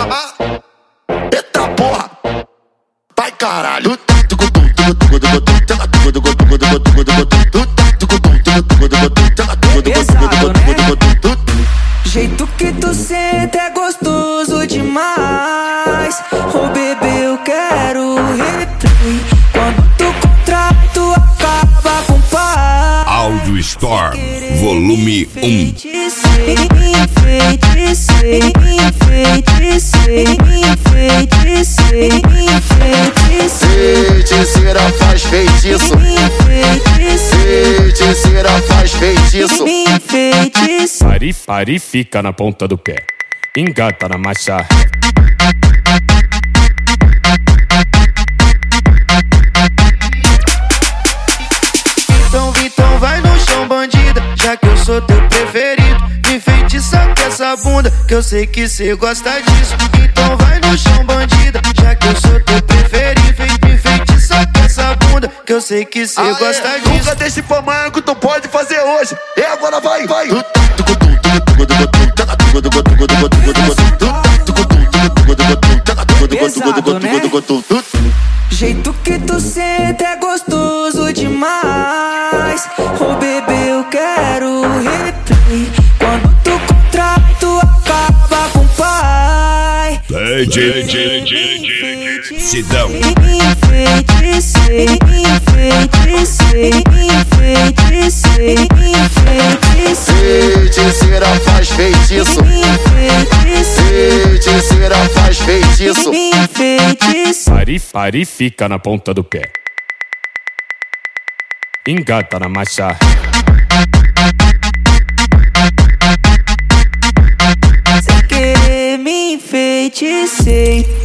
Eita porra, vai caralho. Pesado, né? Jeito que tu senta é gostoso demais. Oh bebê, eu quero replay. Quando tu contrato acaba com paz. Audio Store, volume 1. Feiticeira faz feitiço. Feiticeira faz feitiço. Pare, fica na ponta do pé. Engata na marcha. Então vai no chão, bandida, já que eu sou teu preferido. Me enfeitiça com essa bunda, que eu sei que cê gosta disso. Então vai no chão, bandida, já que eu sou teu preferido. Me enfeitiça com essa bunda, que eu sei que cê gosta disso. Nunca deixe pra amanhã que tu pode fazer hoje. E agora vai. Pesado, né? Jeito que tu senta é gostoso demais. Oh bebê, eu quero replay. Quando tu contrato acaba com pai. Sidão. Feiticeira faz feitiço. Feiticeira faz feitiço. Pare, fica na ponta do pé. Engata na marcha. Sem querer me enfeiticei.